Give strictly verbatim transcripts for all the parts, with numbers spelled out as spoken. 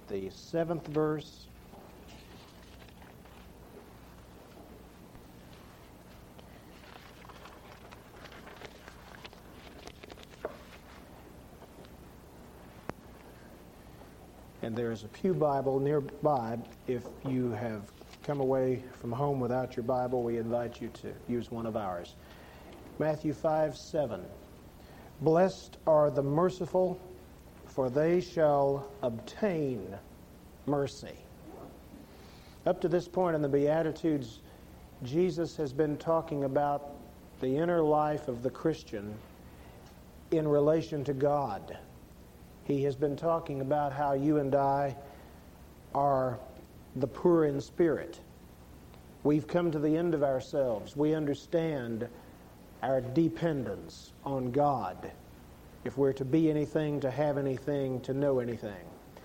the seventh verse. And there is a pew Bible nearby. If you have come away from home without your Bible, we invite you to use one of ours. Matthew five seven. Blessed are the merciful, for they shall obtain mercy. Up to this point in the Beatitudes, Jesus has been talking about the inner life of the Christian in relation to God. He has been talking about how you and I are the poor in spirit. We've come to the end of ourselves. We understand our dependence on God if we're to be anything, to have anything, to know anything.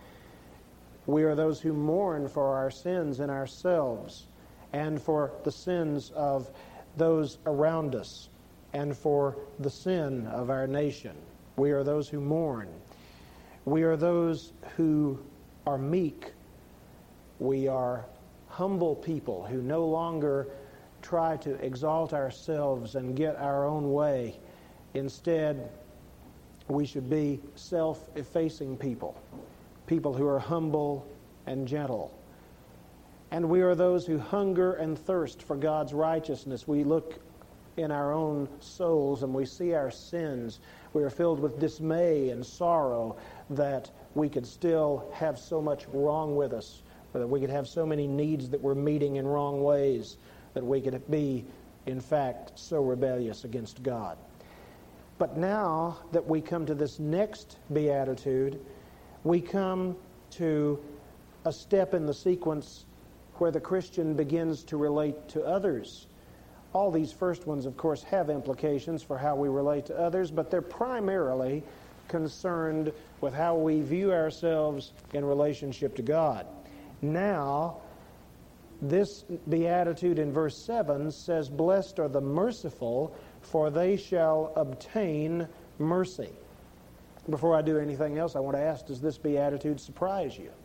We are those who mourn for our sins in ourselves and for the sins of those around us and for the sin of our nation. We are those who mourn. We are those who are meek. We are humble people who no longer try to exalt ourselves and get our own way. Instead, we should be self-effacing people, people who are humble and gentle. And we are those who hunger and thirst for God's righteousness. We look in our own souls and we see our sins. We are filled with dismay and sorrow that we could still have so much wrong with us, that we could have so many needs that we're meeting in wrong ways, that we could be, in fact, so rebellious against God. But now that we come to this next beatitude, we come to a step in the sequence where the Christian begins to relate to others. All these first ones, of course, have implications for how we relate to others, but they're primarily concerned with how we view ourselves in relationship to God. Now, this beatitude in verse seven says, "Blessed are the merciful, for they shall obtain mercy." Before I do anything else, I want to ask, does this beatitude surprise you?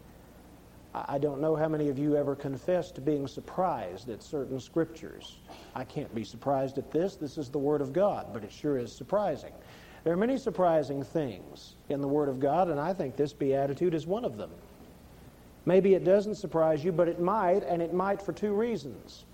I don't know how many of you ever confess to being surprised at certain scriptures. I can't be surprised at this. This is the Word of God, but it sure is surprising. There are many surprising things in the Word of God, and I think this beatitude is one of them. Maybe it doesn't surprise you, but it might, and it might for two reasons.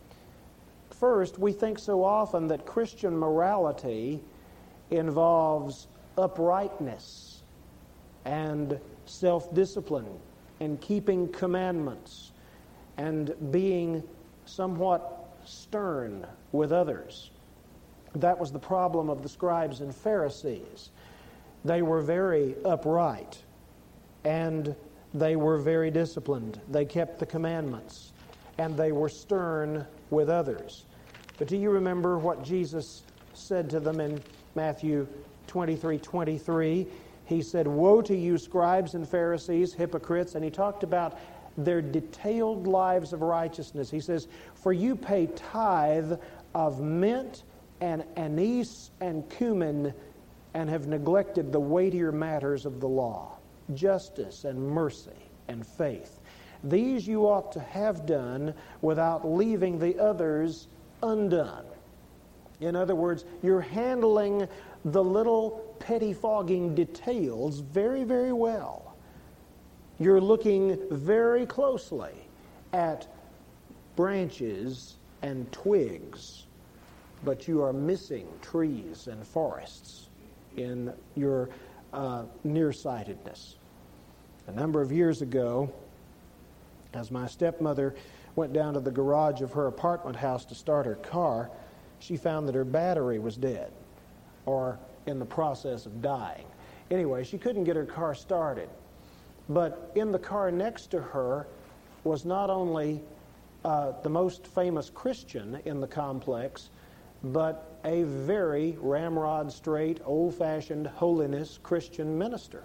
First, we think so often that Christian morality involves uprightness and self-discipline and keeping commandments and being somewhat stern with others. That was the problem of the scribes and Pharisees. They were very upright and they were very disciplined. They kept the commandments and they were stern with others. But do you remember what Jesus said to them in Matthew twenty-three twenty-three? He said, "Woe to you, scribes and Pharisees, hypocrites." And he talked about their detailed lives of righteousness. He says, "For you pay tithe of mint and anise and cumin and have neglected the weightier matters of the law, justice and mercy and faith. These you ought to have done without leaving the others undone." In other words, you're handling the little pettifogging details very, very well. You're looking very closely at branches and twigs, but you are missing trees and forests in your uh, nearsightedness. A number of years ago, as my stepmother went down to the garage of her apartment house to start her car, she found that her battery was dead or in the process of dying. Anyway, she couldn't get her car started. But in the car next to her was not only uh, the most famous Christian in the complex, but a very ramrod straight, old-fashioned holiness Christian minister.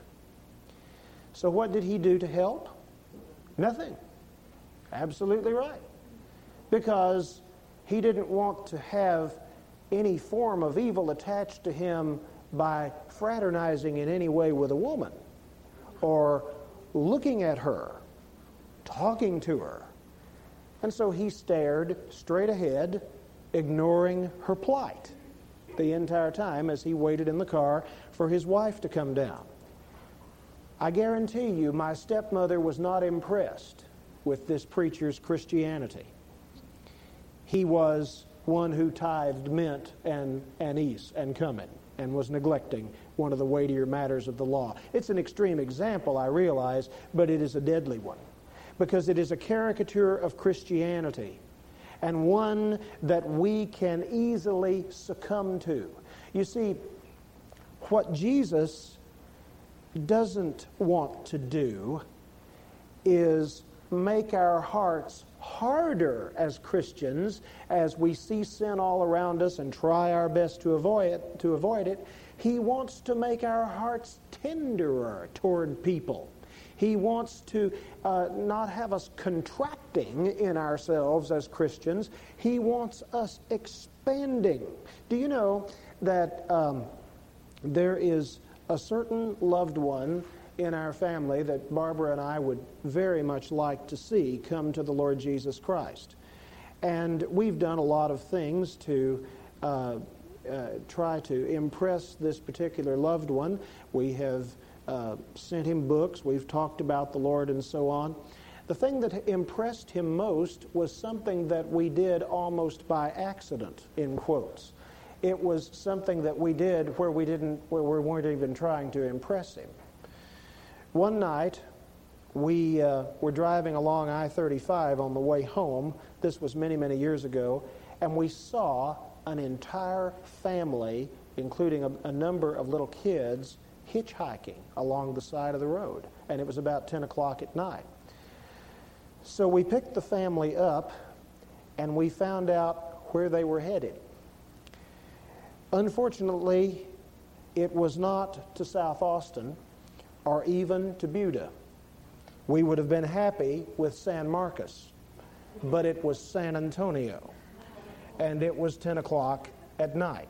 So what did he do to help? Nothing. Absolutely right. Because he didn't want to have any form of evil attached to him by fraternizing in any way with a woman or looking at her, talking to her. And so he stared straight ahead, ignoring her plight the entire time as he waited in the car for his wife to come down. I guarantee you my stepmother was not impressed with this preacher's Christianity. He was one who tithed mint and anise and cumin and was neglecting one of the weightier matters of the law. It's an extreme example, I realize, but it is a deadly one because it is a caricature of Christianity and one that we can easily succumb to. You see, what Jesus doesn't want to do is make our hearts harder as Christians as we see sin all around us and try our best to avoid it, to avoid it. He wants to make our hearts tenderer toward people. He wants to uh, not have us contracting in ourselves as Christians. He wants us expanding. Do you know that um, there is a certain loved one in our family that Barbara and I would very much like to see come to the Lord Jesus Christ? And we've done a lot of things to uh, uh, try to impress this particular loved one. We have uh, sent him books. We've talked about the Lord and so on. The thing that impressed him most was something that we did almost by accident, in quotes. It was something that we did where we didn't, where we weren't even trying to impress him. One night, we uh, were driving along I thirty-five on the way home. This was many, many years ago, and we saw an entire family, including a, a number of little kids, hitchhiking along the side of the road. And it was about ten o'clock at night. So we picked the family up, and we found out where they were headed. Unfortunately, it was not to South Austin or even to Buda. We would have been happy with San Marcos, but it was San Antonio, and it was ten o'clock at night.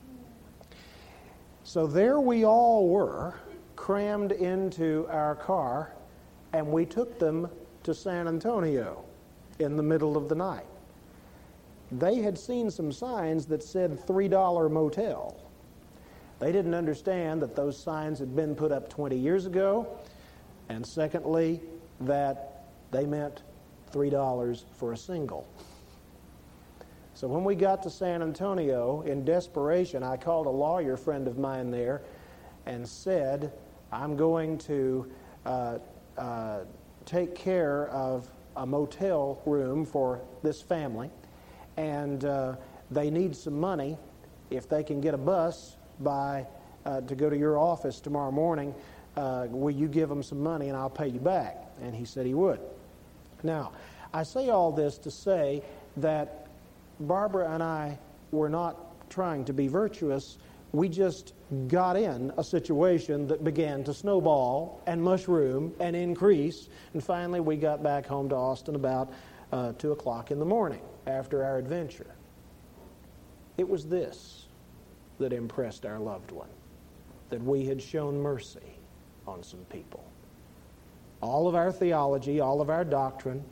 So there we all were, crammed into our car, and we took them to San Antonio in the middle of the night. They had seen some signs that said three dollar motel. They didn't understand that those signs had been put up twenty years ago, and secondly, that they meant three dollars for a single. So when we got to San Antonio, in desperation, I called a lawyer friend of mine there and said, I'm going to uh, uh, take care of a motel room for this family, and uh, they need some money. If they can get a bus by uh, to go to your office tomorrow morning, uh, will you give them some money and I'll pay you back? And he said he would. Now, I say all this to say that Barbara and I were not trying to be virtuous. We just got in a situation that began to snowball and mushroom and increase, and finally we got back home to Austin about uh, two o'clock in the morning after our adventure. It was this that impressed our loved one, that we had shown mercy on some people. All of our theology, all of our doctrine,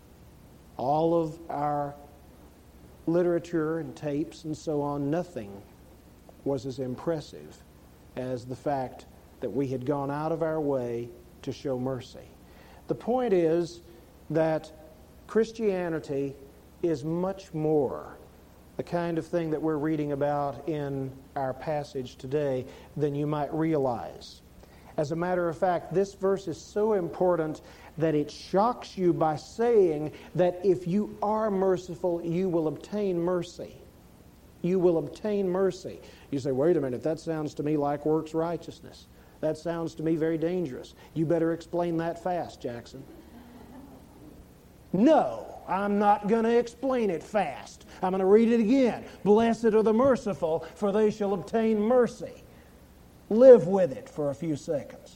all of our literature and tapes and so on, nothing was as impressive as the fact that we had gone out of our way to show mercy. The point is that Christianity is much more the kind of thing that we're reading about in our passage today than you might realize. As a matter of fact, this verse is so important that it shocks you by saying that if you are merciful, you will obtain mercy. You will obtain mercy. You say, wait a minute, that sounds to me like works righteousness. That sounds to me very dangerous. You better explain that fast, Jackson. No, I'm not going to explain it fast. I'm going to read it again. Blessed are the merciful, for they shall obtain mercy. Live with it for a few seconds.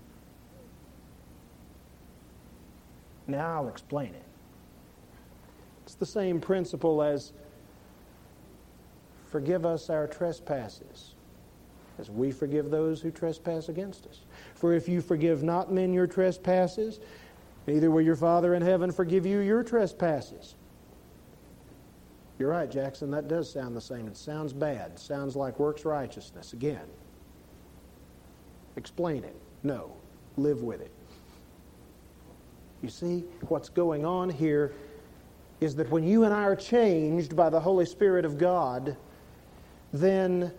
Now I'll explain it. It's the same principle as forgive us our trespasses, as we forgive those who trespass against us. For if you forgive not men your trespasses, neither will your Father in heaven forgive you your trespasses. You're right, Jackson, that does sound the same. It sounds bad. It sounds like works righteousness. Again, explain it. No. Live with it. You see, what's going on here is that when you and I are changed by the Holy Spirit of God, then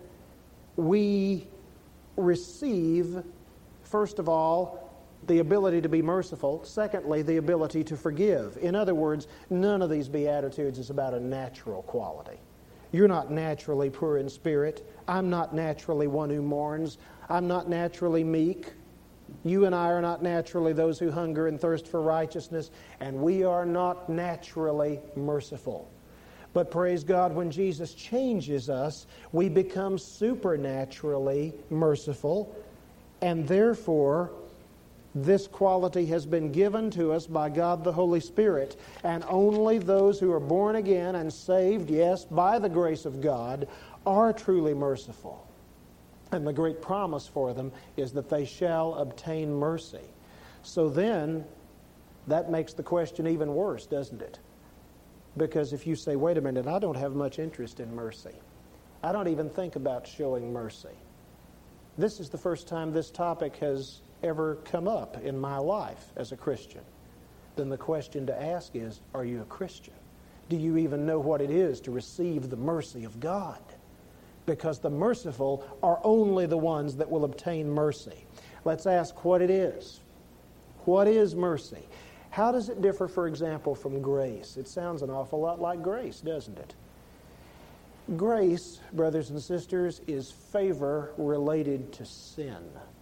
we receive, first of all, the ability to be merciful. Secondly, the ability to forgive. In other words, none of these Beatitudes is about a natural quality. You're not naturally poor in spirit. I'm not naturally one who mourns. I'm not naturally meek. You and I are not naturally those who hunger and thirst for righteousness, and we are not naturally merciful. But praise God, when Jesus changes us, we become supernaturally merciful, and therefore this quality has been given to us by God the Holy Spirit, and only those who are born again and saved, yes, by the grace of God, are truly merciful. And the great promise for them is that they shall obtain mercy. So then, that makes the question even worse, doesn't it? Because if you say, wait a minute, I don't have much interest in mercy. I don't even think about showing mercy. This is the first time this topic has ever come up in my life as a Christian. Then the question to ask is, are you a Christian? Do you even know what it is to receive the mercy of God? Because the merciful are only the ones that will obtain mercy. Let's ask what it is. What is mercy? How does it differ, for example, from grace? It sounds an awful lot like grace, doesn't it? Grace, brothers and sisters, is favor related to sin.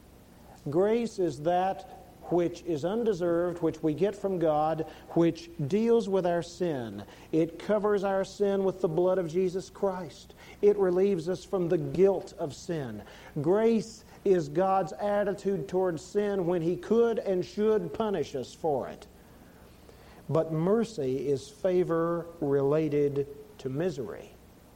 Grace is that which is undeserved, which we get from God, which deals with our sin. It covers our sin with the blood of Jesus Christ. It relieves us from the guilt of sin. Grace is God's attitude towards sin when He could and should punish us for it. But mercy is favor related to misery.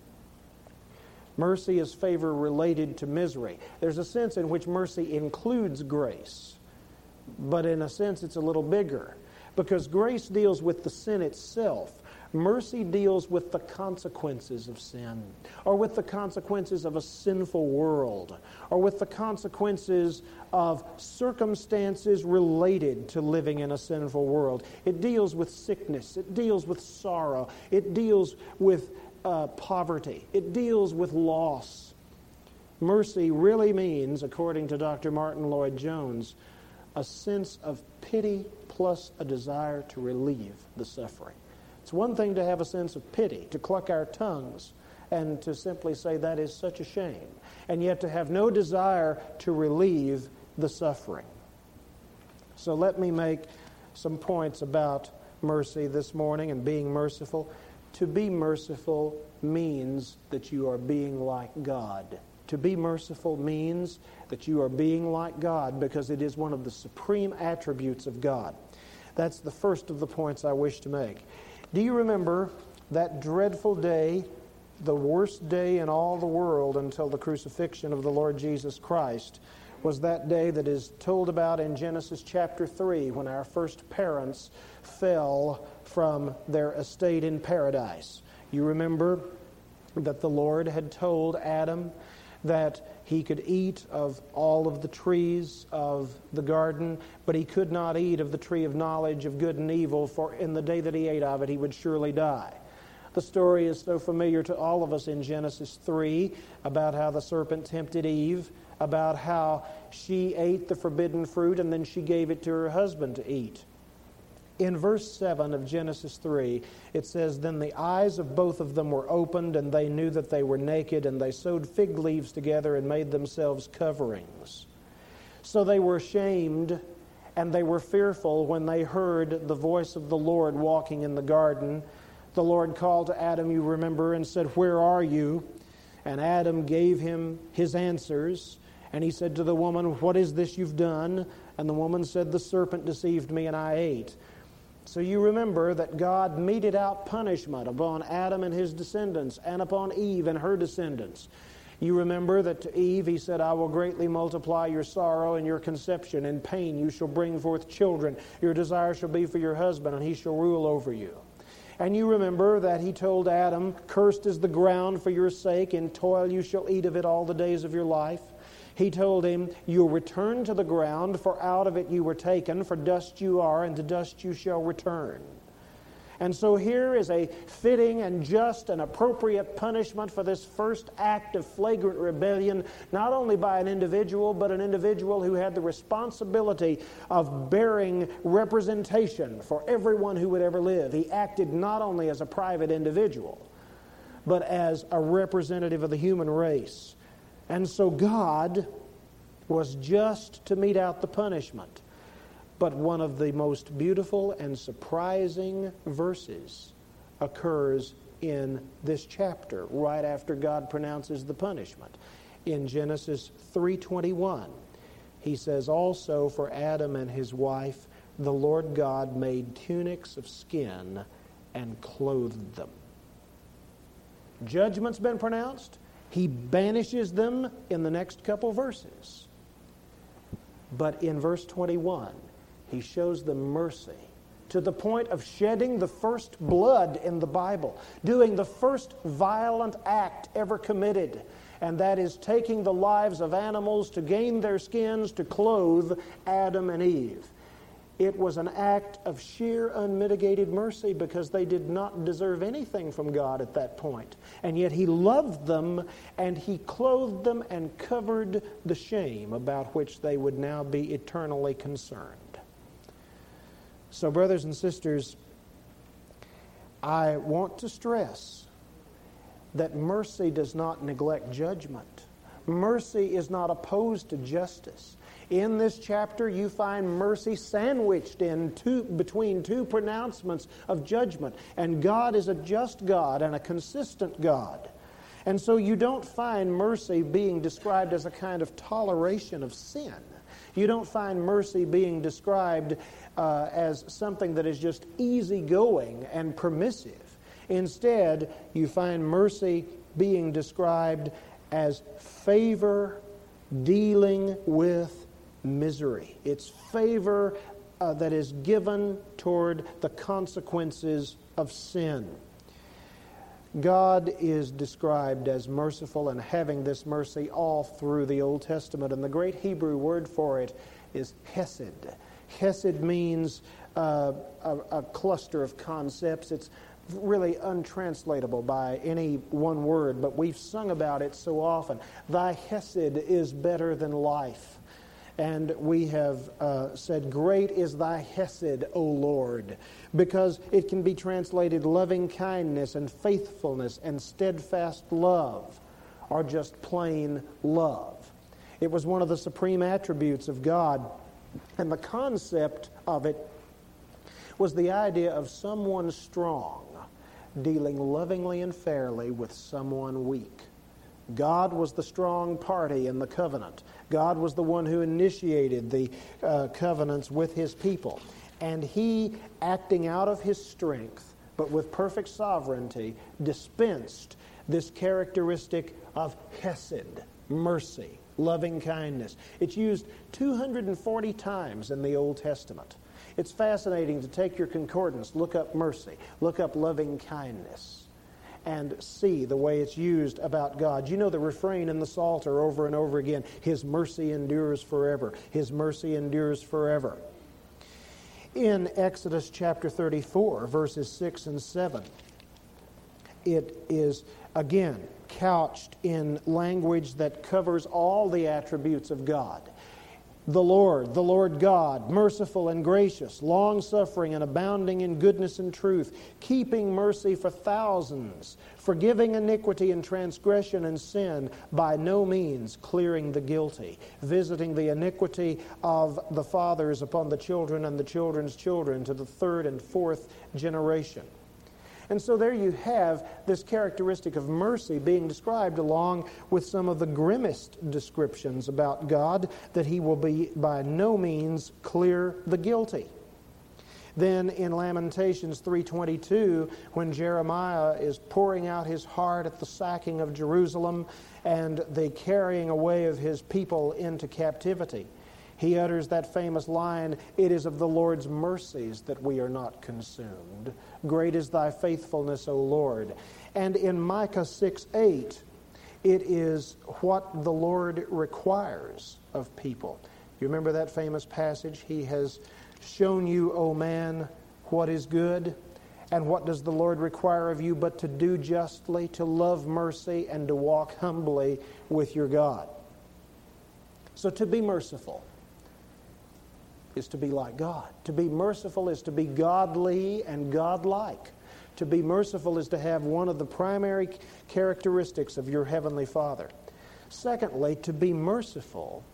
Mercy is favor related to misery. There's a sense in which mercy includes grace, but in a sense it's a little bigger, because grace deals with the sin itself. Mercy deals with the consequences of sin, or with the consequences of a sinful world, or with the consequences of circumstances related to living in a sinful world. It deals with sickness. It deals with sorrow. It deals with uh, poverty. It deals with loss. Mercy really means, according to Doctor Martin Lloyd-Jones, a sense of pity plus a desire to relieve the suffering. It's one thing to have a sense of pity, to cluck our tongues and to simply say that is such a shame, and yet to have no desire to relieve the suffering. So let me make some points about mercy this morning and being merciful. To be merciful means that you are being like God. To be merciful means that you are being like God, because it is one of the supreme attributes of God. That's the first of the points I wish to make. Do you remember that dreadful day, the worst day in all the world until the crucifixion of the Lord Jesus Christ, was that day that is told about in Genesis chapter three, when our first parents fell from their estate in paradise. You remember that the Lord had told Adam that he could eat of all of the trees of the garden, but he could not eat of the tree of knowledge of good and evil, for in the day that he ate of it, he would surely die. The story is so familiar to all of us in Genesis three about how the serpent tempted Eve, about how she ate the forbidden fruit and then she gave it to her husband to eat. In verse seven of Genesis three, it says, "Then the eyes of both of them were opened, and they knew that they were naked, and they sewed fig leaves together and made themselves coverings. So they were ashamed, and they were fearful when they heard the voice of the Lord walking in the garden. The Lord called to Adam, you remember, and said, 'Where are you?' And Adam gave him his answers. And he said to the woman, 'What is this you've done?' And the woman said, 'The serpent deceived me, and I ate.'" So you remember that God meted out punishment upon Adam and his descendants and upon Eve and her descendants. You remember that to Eve he said, I will greatly multiply your sorrow and your conception. In pain you shall bring forth children. Your desire shall be for your husband, and he shall rule over you. And you remember that he told Adam, cursed is the ground for your sake, in toil you shall eat of it all the days of your life. He told him, you'll return to the ground, for out of it you were taken, for dust you are, and to dust you shall return. And so here is a fitting and just and appropriate punishment for this first act of flagrant rebellion, not only by an individual, but an individual who had the responsibility of bearing representation for everyone who would ever live. He acted not only as a private individual, but as a representative of the human race. And so God was just to mete out the punishment. But one of the most beautiful and surprising verses occurs in this chapter, right after God pronounces the punishment. In Genesis three twenty-one, he says, also for Adam and his wife, the Lord God made tunics of skin and clothed them. Judgment's been pronounced. He banishes them in the next couple verses. But in verse twenty-one, he shows them mercy to the point of shedding the first blood in the Bible, doing the first violent act ever committed, and that is taking the lives of animals to gain their skins to clothe Adam and Eve. It was an act of sheer unmitigated mercy because they did not deserve anything from God at that point. And yet he loved them, and he clothed them and covered the shame about which they would now be eternally concerned. So, brothers and sisters, I want to stress that mercy does not neglect judgment. Mercy is not opposed to justice. In this chapter, you find mercy sandwiched in two, between two pronouncements of judgment. And God is a just God and a consistent God. And so you don't find mercy being described as a kind of toleration of sin. You don't find mercy being described uh, as something that is just easygoing and permissive. Instead, you find mercy being described as favor dealing with misery. It's favor uh, that is given toward the consequences of sin. God is described as merciful and having this mercy all through the Old Testament. And the great Hebrew word for it is hesed. Hesed means uh, a, a cluster of concepts. It's really untranslatable by any one word, but we've sung about it so often. Thy hesed is better than life. And we have uh, said, great is thy hesed, O Lord, because it can be translated loving kindness and faithfulness and steadfast love, or just plain love. It was one of the supreme attributes of God, and the concept of it was the idea of someone strong dealing lovingly and fairly with someone weak. God was the strong party in the covenant. God was the one who initiated the uh, covenants with his people. And he, acting out of his strength, but with perfect sovereignty, dispensed this characteristic of hesed, mercy, loving kindness. It's used two hundred forty times in the Old Testament. It's fascinating to take your concordance, look up mercy, look up loving kindness, and see the way it's used about God. You know the refrain in the Psalter over and over again, His mercy endures forever. His mercy endures forever. In Exodus chapter thirty-four, verses six and seven, it is again couched in language that covers all the attributes of God. The Lord, the Lord God, merciful and gracious, long-suffering and abounding in goodness and truth, keeping mercy for thousands, forgiving iniquity and transgression and sin, by no means clearing the guilty, visiting the iniquity of the fathers upon the children and the children's children to the third and fourth generation. And so there you have this characteristic of mercy being described along with some of the grimmest descriptions about God, that He will be by no means clear the guilty. Then in Lamentations three twenty-two, when Jeremiah is pouring out his heart at the sacking of Jerusalem and the carrying away of his people into captivity, he utters that famous line, "It is of the Lord's mercies that we are not consumed. Great is thy faithfulness, O Lord." And in Micah six eight, it is what the Lord requires of people. You remember that famous passage? He has shown you, O man, what is good. And what does the Lord require of you but to do justly, to love mercy, and to walk humbly with your God? So to be merciful is to be like God. To be merciful is to be godly and godlike. To be merciful is to have one of the primary characteristics of your Heavenly Father. Secondly, to be merciful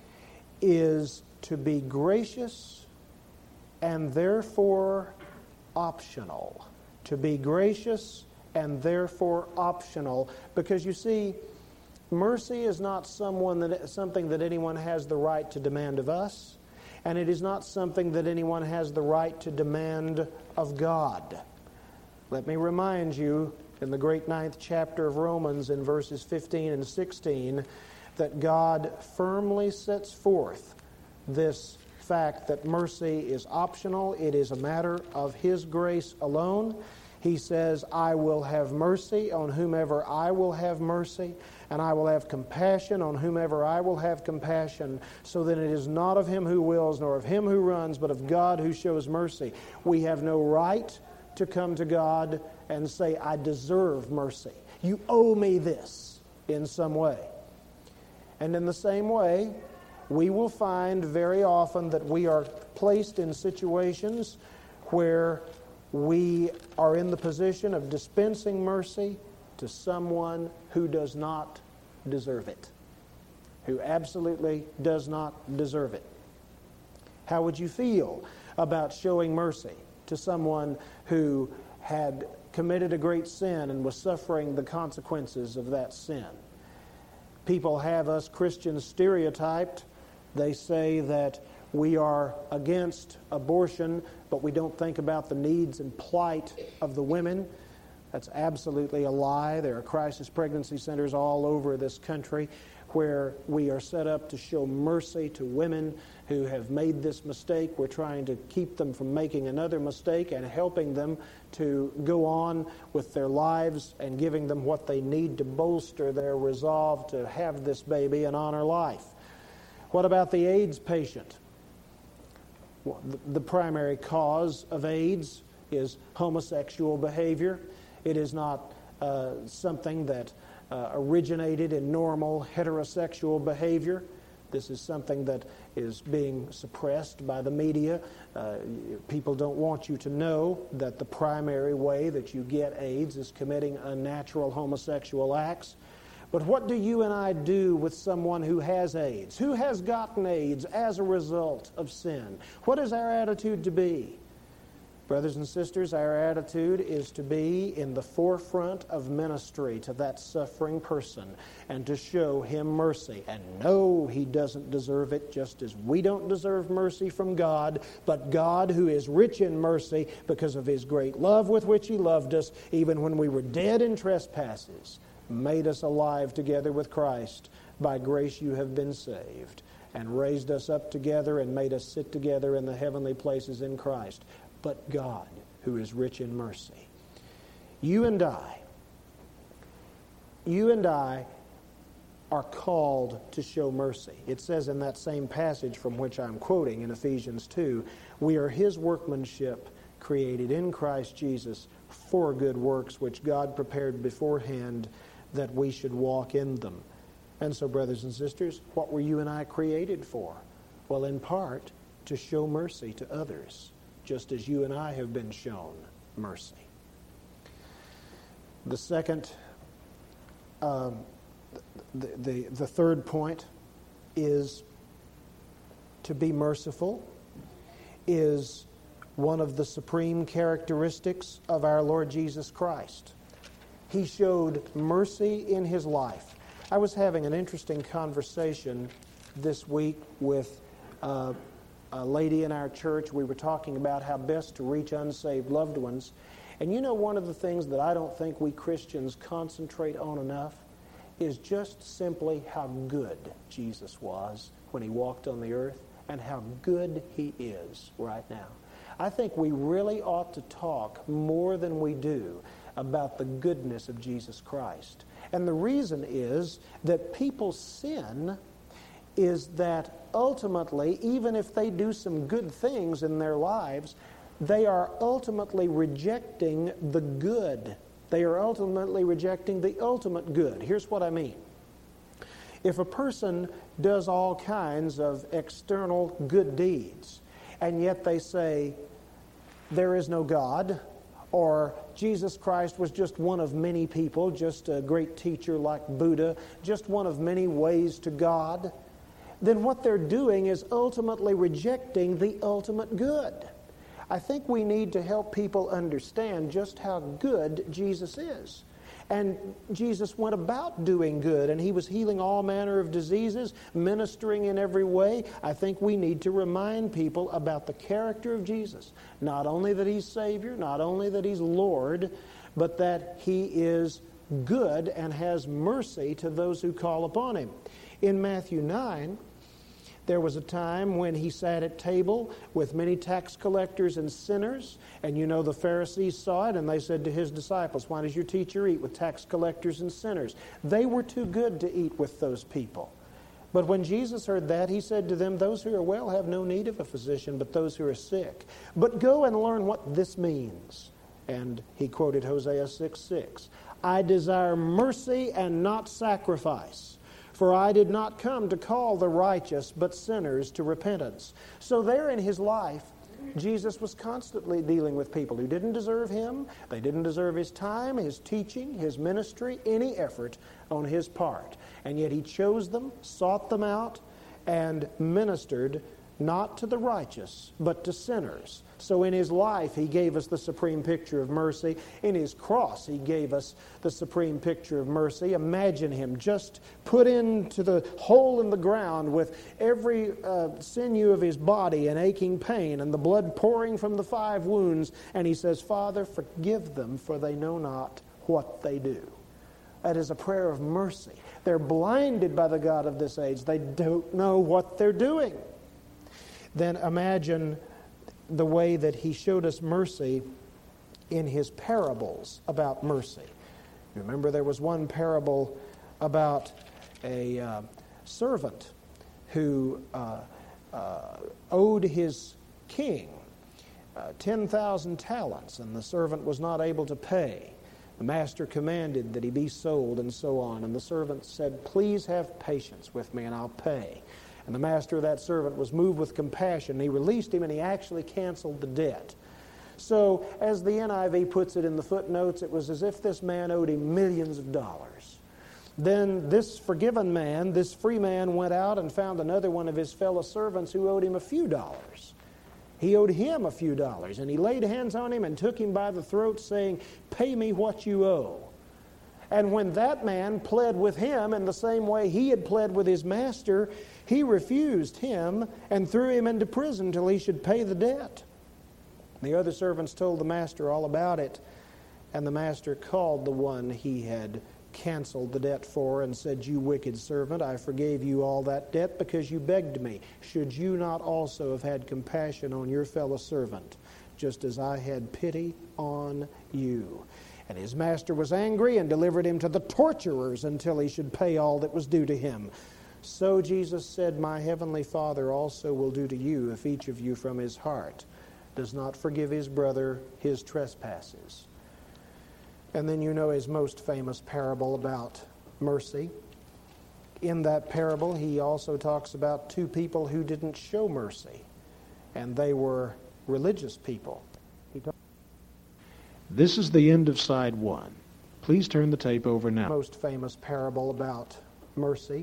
is to be gracious and therefore optional. To be gracious and therefore optional. Because you see, mercy is not someone that, something that anyone has the right to demand of us, and it is not something that anyone has the right to demand of God. Let me remind you, in the great ninth chapter of Romans, in verses fifteen and sixteen, that God firmly sets forth this fact that mercy is optional. It is a matter of His grace alone. He says, "I will have mercy on whomever I will have mercy, and I will have compassion on whomever I will have compassion, so that it is not of him who wills, nor of him who runs, but of God who shows mercy." We have no right to come to God and say, "I deserve mercy. You owe me this," in some way. And in the same way, we will find very often that we are placed in situations where we are in the position of dispensing mercy to someone who does not deserve it, who absolutely does not deserve it. How would you feel about showing mercy to someone who had committed a great sin and was suffering the consequences of that sin? People have us Christians stereotyped. They say that we are against abortion, but we don't think about the needs and plight of the women. That's absolutely a lie. There are crisis pregnancy centers all over this country where we are set up to show mercy to women who have made this mistake. We're trying to keep them from making another mistake and helping them to go on with their lives and giving them what they need to bolster their resolve to have this baby and honor life. What about the AIDS patient? Well, the primary cause of AIDS is homosexual behavior. It is not uh, something that uh, originated in normal heterosexual behavior. This is something that is being suppressed by the media. Uh, people don't want you to know that the primary way that you get AIDS is committing unnatural homosexual acts. But what do you and I do with someone who has AIDS, who has gotten AIDS as a result of sin? What is our attitude to be? Brothers and sisters, our attitude is to be in the forefront of ministry to that suffering person and to show him mercy. And no, he doesn't deserve it, just as we don't deserve mercy from God, but God, who is rich in mercy because of His great love with which He loved us, even when we were dead in trespasses, made us alive together with Christ. By grace you have been saved, and raised us up together and made us sit together in the heavenly places in Christ. But God, who is rich in mercy. You and I, you and I are called to show mercy. It says in that same passage from which I'm quoting in Ephesians two, we are His workmanship, created in Christ Jesus for good works, which God prepared beforehand that we should walk in them. And so, brothers and sisters, what were you and I created for? Well, in part, to show mercy to others, just as you and I have been shown mercy. The second, um, the, the, the third point is to be merciful is one of the supreme characteristics of our Lord Jesus Christ. He showed mercy in His life. I was having an interesting conversation this week with uh, a lady in our church. We were talking about how best to reach unsaved loved ones. And you know, one of the things that I don't think we Christians concentrate on enough is just simply how good Jesus was when he walked on the earth and how good he is right now. I think we really ought to talk more than we do about the goodness of Jesus Christ. And the reason is that people's sin is that ultimately, even if they do some good things in their lives, they are ultimately rejecting the good. They are ultimately rejecting the ultimate good. Here's what I mean. If a person does all kinds of external good deeds, and yet they say, there is no God, or Jesus Christ was just one of many people, just a great teacher like Buddha, just one of many ways to God, then what they're doing is ultimately rejecting the ultimate good. I think we need to help people understand just how good Jesus is. And Jesus went about doing good, and he was healing all manner of diseases, ministering in every way. I think we need to remind people about the character of Jesus. Not only that he's Savior, not only that he's Lord, but that he is good and has mercy to those who call upon him. In Matthew nine, there was a time when he sat at table with many tax collectors and sinners, and you know the Pharisees saw it, and they said to his disciples, why does your teacher eat with tax collectors and sinners? They were too good to eat with those people. But when Jesus heard that, he said to them, those who are well have no need of a physician, but those who are sick. But go and learn what this means. And he quoted Hosea six six. I desire mercy and not sacrifice. For I did not come to call the righteous, but sinners to repentance. So there in his life, Jesus was constantly dealing with people who didn't deserve him. They didn't deserve his time, his teaching, his ministry, any effort on his part. And yet he chose them, sought them out, and ministered not to the righteous, but to sinners. So in his life, he gave us the supreme picture of mercy. In his cross, he gave us the supreme picture of mercy. Imagine him just put into the hole in the ground with every uh, sinew of his body in aching pain and the blood pouring from the five wounds. And he says, Father, forgive them, for they know not what they do. That is a prayer of mercy. They're blinded by the God of this age. They don't know what they're doing. Then imagine the way that he showed us mercy in his parables about mercy. Remember, there was one parable about a uh, servant who uh, uh, owed his king uh, ten thousand talents, and the servant was not able to pay. The master commanded that he be sold and so on, and the servant said, please have patience with me and I'll pay. And the master of that servant was moved with compassion. He released him and he actually canceled the debt. So, as the N I V puts it in the footnotes, it was as if this man owed him millions of dollars. Then this forgiven man, this free man, went out and found another one of his fellow servants who owed him a few dollars. He owed him a few dollars, and he laid hands on him and took him by the throat, saying, pay me what you owe. And when that man pled with him in the same way he had pled with his master, he refused him and threw him into prison till he should pay the debt. The other servants told the master all about it, and the master called the one he had canceled the debt for and said, you wicked servant, I forgave you all that debt because you begged me. Should you not also have had compassion on your fellow servant, just as I had pity on you? And his master was angry and delivered him to the torturers until he should pay all that was due to him. So Jesus said, my heavenly Father also will do to you if each of you from his heart does not forgive his brother his trespasses. And then you know his most famous parable about mercy. In that parable, he also talks about two people who didn't show mercy, and they were religious people. He talks This is the end of side one. Please turn the tape over now. Most famous parable about mercy.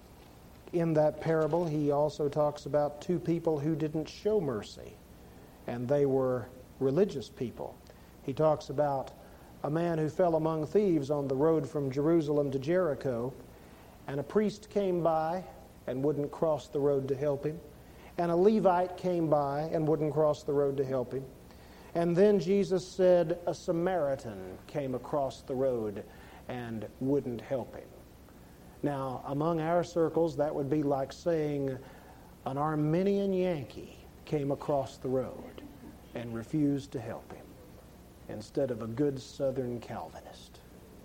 In that parable, he also talks about two people who didn't show mercy, and they were religious people. He talks about a man who fell among thieves on the road from Jerusalem to Jericho, and a priest came by and wouldn't cross the road to help him. and a Levite came by and wouldn't cross the road to help him. And then Jesus said a Samaritan came across the road and wouldn't help him. Now, among our circles, that would be like saying an Arminian Yankee came across the road and refused to help him instead of a good Southern Calvinist.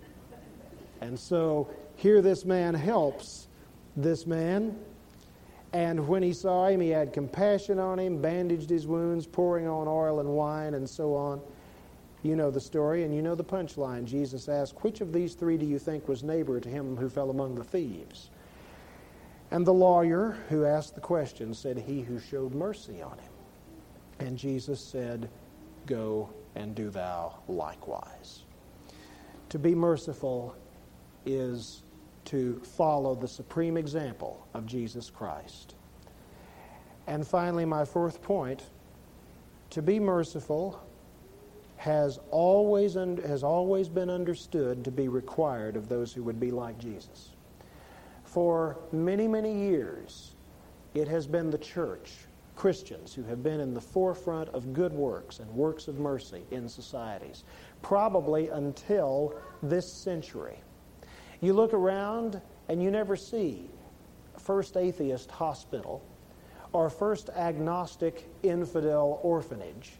And so here this man helps this man, and when he saw him, he had compassion on him, bandaged his wounds, pouring on oil and wine, and so on. You know the story, and you know the punchline. Jesus asked, which of these three do you think was neighbor to him who fell among the thieves? And the lawyer who asked the question said, he who showed mercy on him. And Jesus said, go and do thou likewise. To be merciful is to follow the supreme example of Jesus Christ. And finally, my fourth point, to be merciful has always un- has always been understood to be required of those who would be like Jesus. For many, many years, it has been the church, Christians, who have been in the forefront of good works and works of mercy in societies, probably until this century. You look around and you never see First Atheist Hospital or First Agnostic Infidel Orphanage.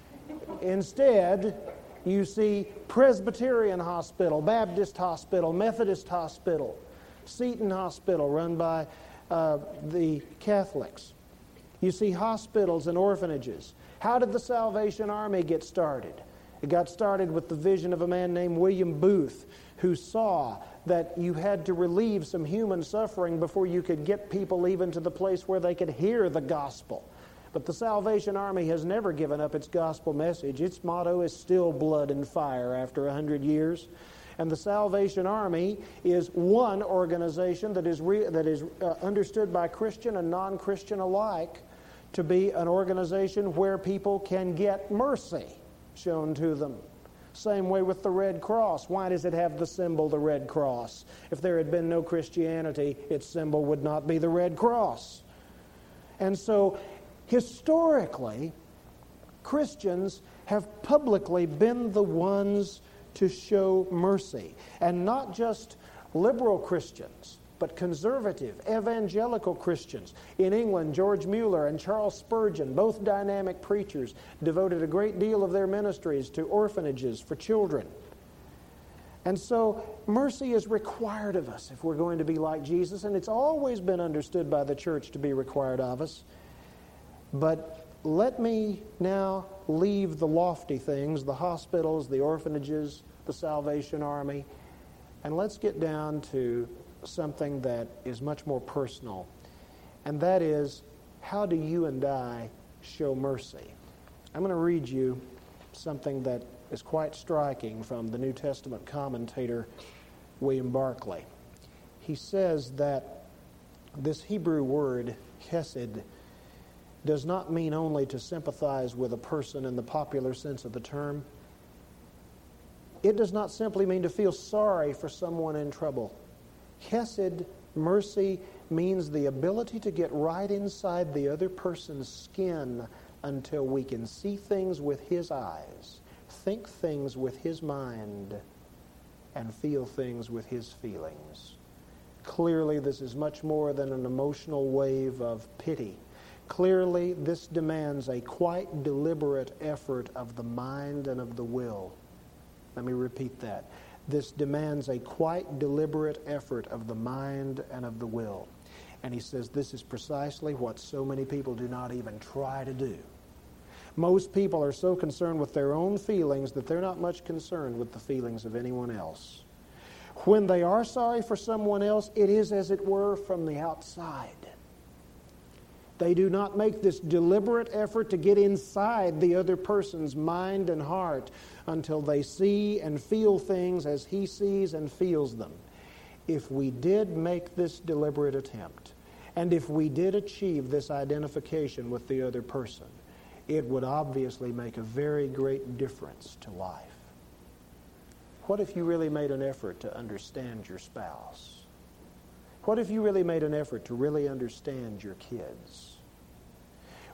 Instead, you see Presbyterian Hospital, Baptist Hospital, Methodist Hospital, Seton Hospital run by uh, the Catholics. You see hospitals and orphanages. How did the Salvation Army get started? It got started with the vision of a man named William Booth, who saw that you had to relieve some human suffering before you could get people even to the place where they could hear the gospel. But the Salvation Army has never given up its gospel message. Its motto is still blood and fire after a hundred years. And the Salvation Army is one organization that is re- that is uh, understood by Christian and non-Christian alike to be an organization where people can get mercy shown to them. Same way with the Red Cross. Why does it have the symbol, the Red Cross? If there had been no Christianity, its symbol would not be the Red Cross. And so, historically, Christians have publicly been the ones to show mercy. And not just liberal Christians, but conservative, evangelical Christians. In England, George Mueller and Charles Spurgeon, both dynamic preachers, devoted a great deal of their ministries to orphanages for children. And so mercy is required of us if we're going to be like Jesus, and it's always been understood by the church to be required of us. But let me now leave the lofty things, the hospitals, the orphanages, the Salvation Army, and let's get down to something that is much more personal, and that is, how do you and I show mercy? I'm going to read you something that is quite striking from the New Testament commentator William Barclay. He says that this Hebrew word, chesed, does not mean only to sympathize with a person in the popular sense of the term. It does not simply mean to feel sorry for someone in trouble. Chesed, mercy, means the ability to get right inside the other person's skin until we can see things with his eyes, think things with his mind, and feel things with his feelings. Clearly, this is much more than an emotional wave of pity. Clearly, this demands a quite deliberate effort of the mind and of the will. Let me repeat that. This demands a quite deliberate effort of the mind and of the will. And he says this is precisely what so many people do not even try to do. Most people are so concerned with their own feelings that they're not much concerned with the feelings of anyone else. When they are sorry for someone else, it is as it were from the outside. They do not make this deliberate effort to get inside the other person's mind and heart until they see and feel things as he sees and feels them. If we did make this deliberate attempt, and if we did achieve this identification with the other person, it would obviously make a very great difference to life. What if you really made an effort to understand your spouse? What if you really made an effort to really understand your kids?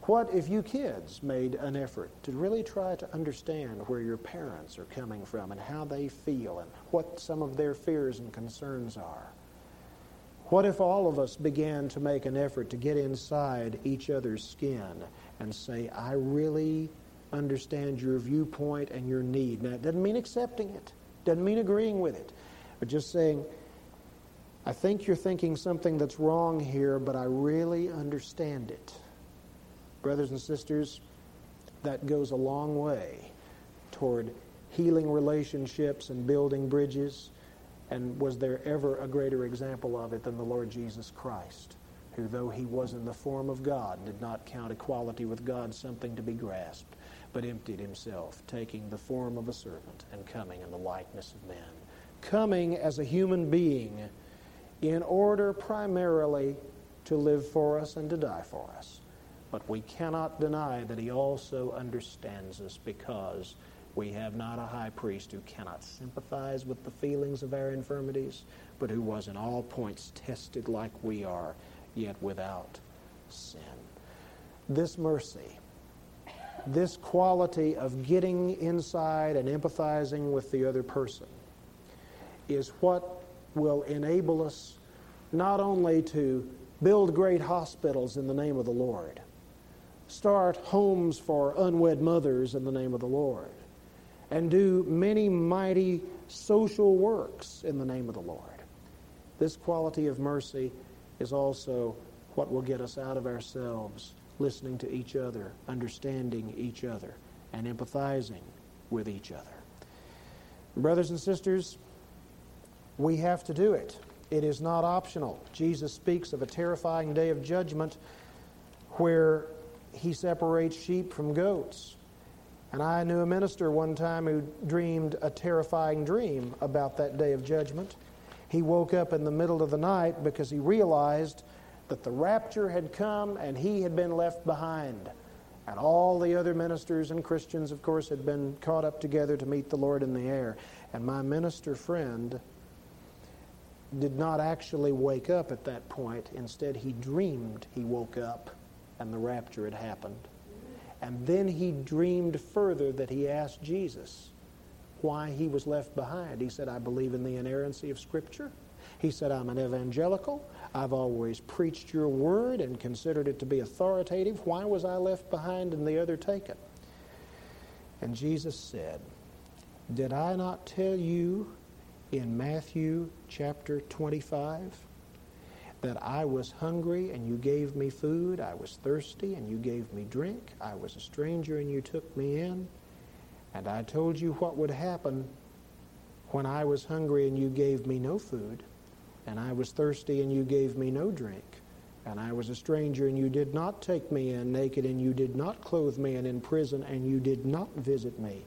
What if you kids made an effort to really try to understand where your parents are coming from and how they feel and what some of their fears and concerns are? What if all of us began to make an effort to get inside each other's skin and say, I really understand your viewpoint and your need. Now, it doesn't mean accepting it. Doesn't mean agreeing with it. But just saying, I think you're thinking something that's wrong here, but I really understand it. Brothers and sisters, that goes a long way toward healing relationships and building bridges. And was there ever a greater example of it than the Lord Jesus Christ, who, though he was in the form of God, did not count equality with God something to be grasped, but emptied himself, taking the form of a servant and coming in the likeness of men. Coming as a human being in order primarily to live for us and to die for us. But we cannot deny that he also understands us, because we have not a high priest who cannot sympathize with the feelings of our infirmities, but who was in all points tested like we are, yet without sin. This mercy, this quality of getting inside and empathizing with the other person, is what will enable us not only to build great hospitals in the name of the Lord, start homes for unwed mothers in the name of the Lord, and do many mighty social works in the name of the Lord. This quality of mercy is also what will get us out of ourselves, listening to each other, understanding each other, and empathizing with each other. Brothers and sisters, we have to do it. It is not optional. Jesus speaks of a terrifying day of judgment where he separates sheep from goats. And I knew a minister one time who dreamed a terrifying dream about that day of judgment. He woke up in the middle of the night because he realized that the rapture had come and he had been left behind. And all the other ministers and Christians, of course, had been caught up together to meet the Lord in the air. And my minister friend did not actually wake up at that point. Instead, he dreamed he woke up and the rapture had happened. And then he dreamed further that he asked Jesus why he was left behind. He said, I believe in the inerrancy of Scripture. He said, I'm an evangelical. I've always preached your word and considered it to be authoritative. Why was I left behind and the other taken? And Jesus said, did I not tell you in Matthew chapter twenty-five that I was hungry and you gave me food, I was thirsty and you gave me drink, I was a stranger and you took me in, and I told you what would happen when I was hungry and you gave me no food, and I was thirsty and you gave me no drink, and I was a stranger and you did not take me in, naked and you did not clothe me, and in prison and you did not visit me.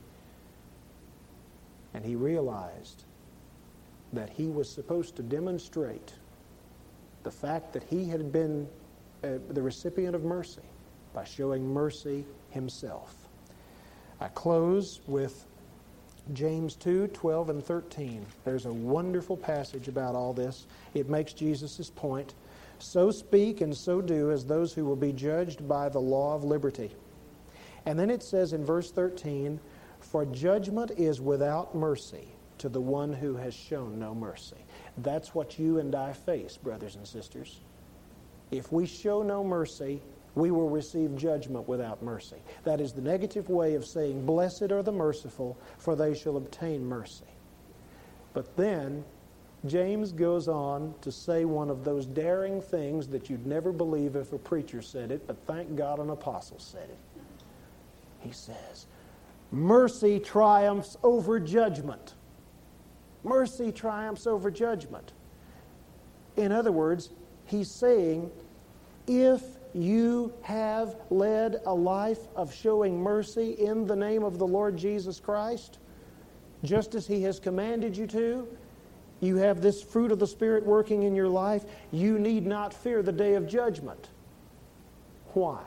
And he realized that he was supposed to demonstrate the fact that he had been uh, the recipient of mercy by showing mercy himself. I close with James two, twelve and thirteen. There's a wonderful passage about all this. It makes Jesus' point. So speak and so do as those who will be judged by the law of liberty. And then it says in verse thirteen, for judgment is without mercy to the one who has shown no mercy. That's what you and I face, brothers and sisters. If we show no mercy, we will receive judgment without mercy. That is the negative way of saying, blessed are the merciful, for they shall obtain mercy. But then, James goes on to say one of those daring things that you'd never believe if a preacher said it, but thank God an apostle said it. He says, mercy triumphs over judgment. Mercy triumphs over judgment. In other words, he's saying, if you have led a life of showing mercy in the name of the Lord Jesus Christ, just as he has commanded you to, you have this fruit of the Spirit working in your life, you need not fear the day of judgment. Why?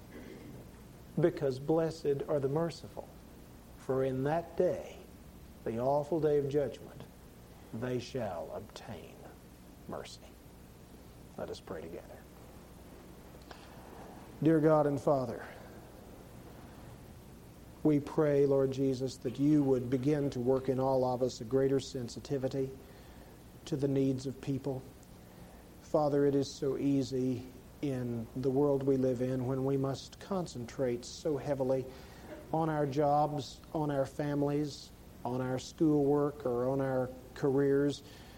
Because blessed are the merciful, for in that day, the awful day of judgment, they shall obtain mercy. Let us pray together. Dear God and Father, we pray, Lord Jesus, that you would begin to work in all of us a greater sensitivity to the needs of people. Father, it is so easy in the world we live in when we must concentrate so heavily on our jobs, on our families, on our schoolwork, or on our careers,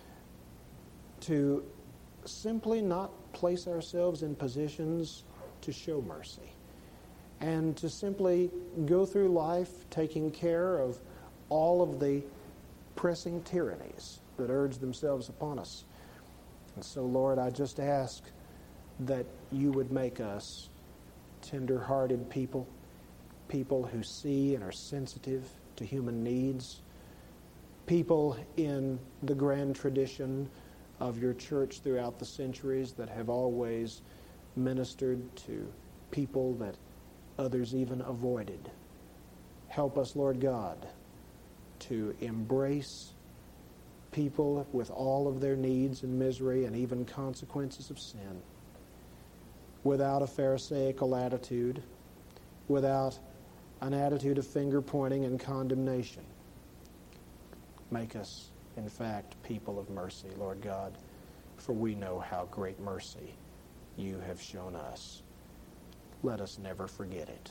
to simply not place ourselves in positions to show mercy, and to simply go through life taking care of all of the pressing tyrannies that urge themselves upon us. And so, Lord, I just ask that you would make us tender-hearted people, people who see and are sensitive to human needs, people in the grand tradition of your church throughout the centuries that have always ministered to people that others even avoided. Help us, Lord God, to embrace people with all of their needs and misery and even consequences of sin without a pharisaical attitude, without an attitude of finger-pointing and condemnation. Make us, in fact, people of mercy, Lord God, for we know how great mercy you have shown us. Let us never forget it,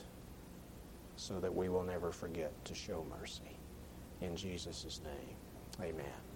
so that we will never forget to show mercy. In Jesus' name, amen.